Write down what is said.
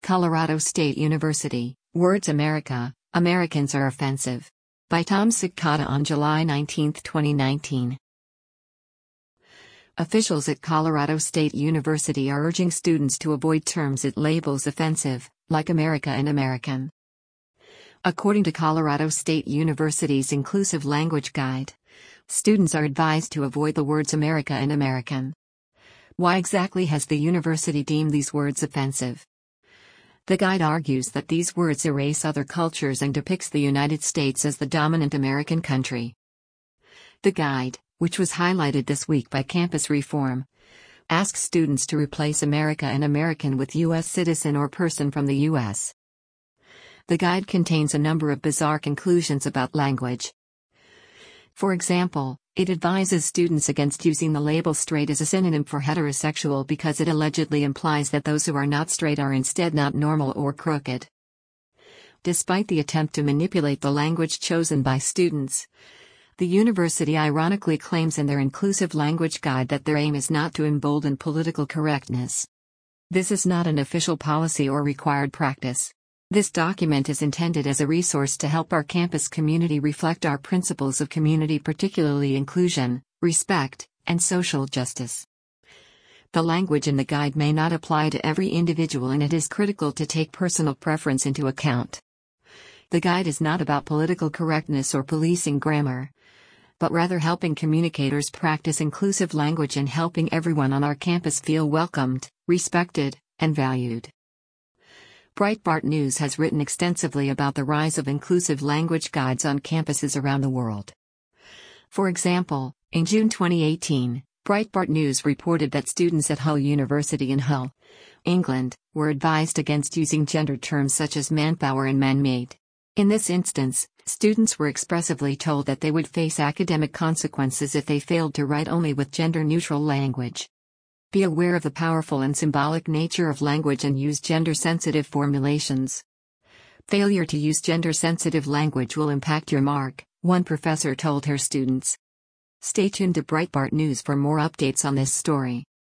Colorado State University, Words America, Americans are offensive. By Tom Cicada on July 19, 2019. Officials at Colorado State University are urging students to avoid terms it labels offensive, like America and American. According to Colorado State University's Inclusive Language Guide, students are advised to avoid the words America and American. Why exactly has the university deemed these words offensive? The guide argues that these words erase other cultures and depicts the United States as the dominant American country. The guide, which was highlighted this week by Campus Reform, asks students to replace America and American with U.S. citizen or person from the U.S. The guide contains a number of bizarre conclusions about language. For example, it advises students against using the label straight as a synonym for heterosexual because it allegedly implies that those who are not straight are instead not normal or crooked. Despite the attempt to manipulate the language chosen by students, the university ironically claims in their Inclusive Language Guide that their aim is not to embolden political correctness. This is not an official policy or required practice. This document is intended as a resource to help our campus community reflect our principles of community, particularly inclusion, respect, and social justice. The language in the guide may not apply to every individual, and it is critical to take personal preference into account. The guide is not about political correctness or policing grammar, but rather helping communicators practice inclusive language and helping everyone on our campus feel welcomed, respected, and valued. Breitbart News has written extensively about the rise of inclusive language guides on campuses around the world. For example, in June 2018, Breitbart News reported that students at Hull University in Hull, England, were advised against using gendered terms such as manpower and man-made. In this instance, students were expressively told that they would face academic consequences if they failed to write only with gender-neutral language. Be aware of the powerful and symbolic nature of language and use gender-sensitive formulations. Failure to use gender-sensitive language will impact your mark, one professor told her students. Stay tuned to Breitbart News for more updates on this story.